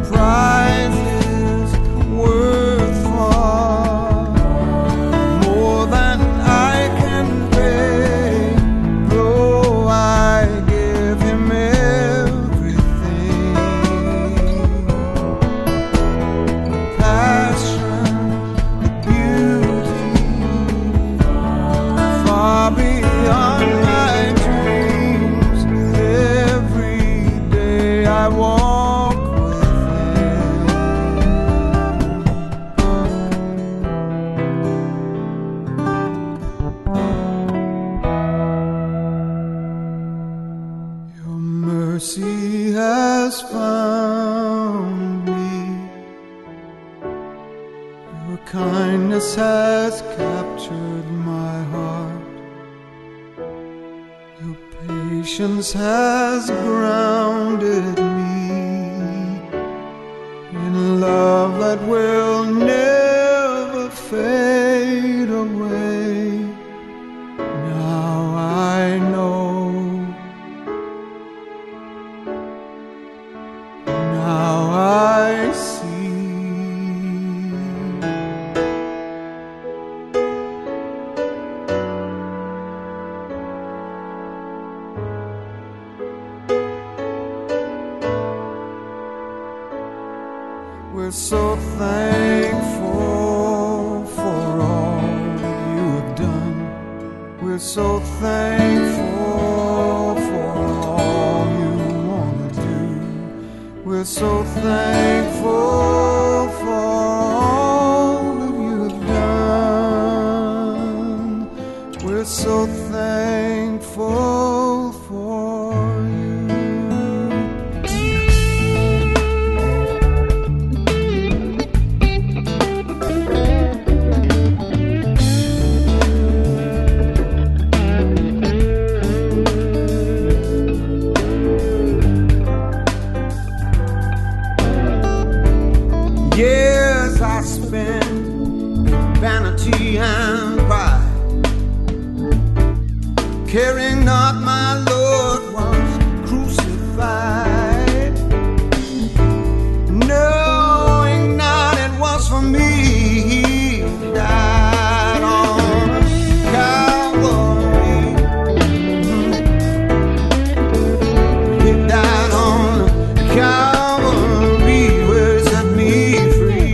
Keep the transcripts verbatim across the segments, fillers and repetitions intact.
prizes worth far more than I can pay. Though I give him everything, the passion, the beauty, far beyond my dreams. Every day I walk with him. Your mercy has found me. Your kindness has captured my heart. Your patience has grounded me in love that will never fade away. Now I know. Now I see. We're so thankful for all you have done. We're so thankful for all you want to do. We're so thankful for all that you have done. We're so thankful for you. Years I spent in vanity and pride, caring not my Lord was crucified, knowing not it was for me he died on Calvary. He died on Calvary, where he set me free.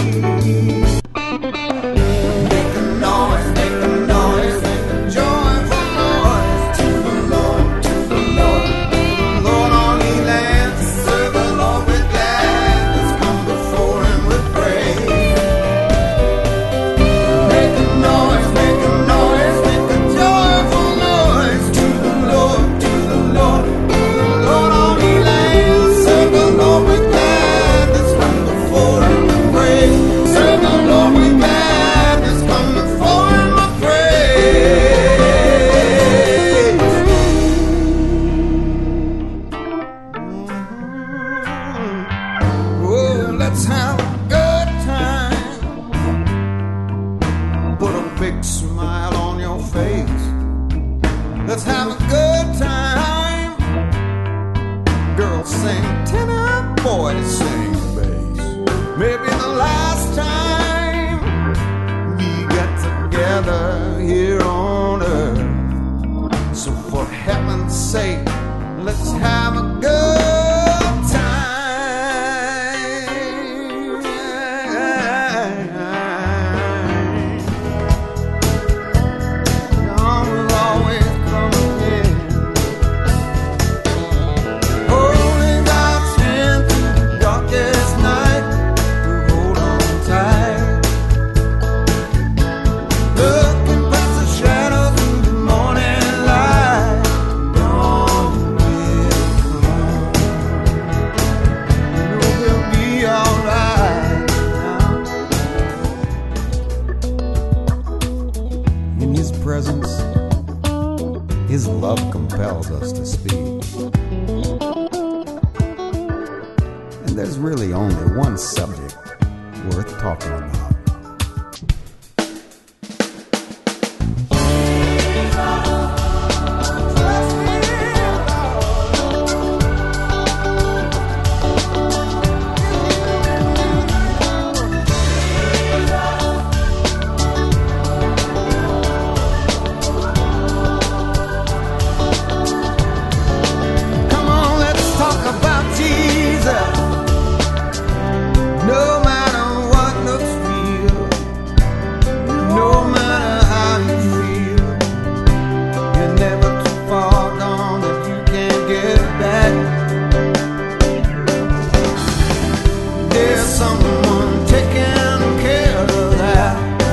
Make a noise, make a noise, make a joyful noise to the Lord, to the Lord, to the Lord on the land. Serve the Lord with gladness, come before him with praise. Make a noise, make a noise, make a joyful noise to the Lord, to the Lord, to the Lord on the land. Serve the Lord with gladness, come before him with praise. Serve the Lord with gladness, come before him with praise. Oh, let's have a good time. Put a big smile on your face. Let's have a good time. Girls sing tenor, boys sing bass. Maybe the last time we get together here on earth. So for heaven's sake, let's have a good time. Dawn will always come again. Holding God's hand through the darkest night. To hold on tight. Looking past the shadows through the morning light. Dawn will come. You know we'll be alright now. In his presence, his love compels us to speak. And there's really only one subject worth talking about. someone taking care of that.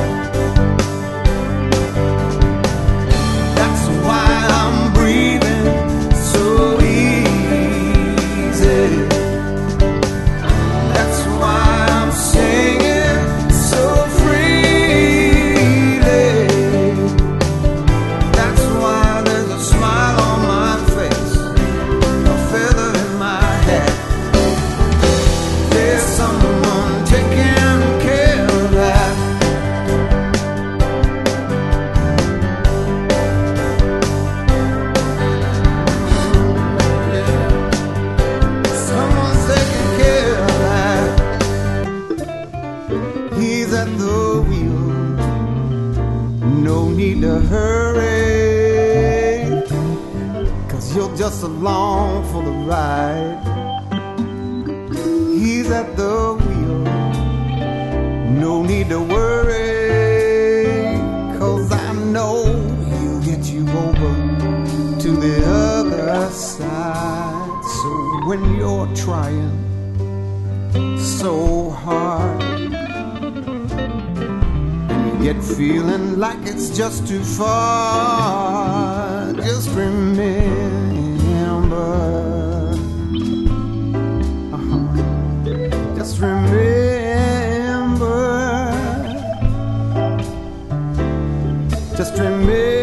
That's why I'm breathing so easy. That's why I'm singing so freely. That's why there's a smile on my face, a feather in my hat. There's someone taking care of that. Yeah. Someone's taking care of that. He's at the wheel, no need to hurry, 'cause you're just along for the ride. He's at the wheel, no need to worry, 'cause I know he'll get you over to the other side. So when you're trying so hard, yet feeling like it's just too far, just remember, uh-huh. Just remember, just remember.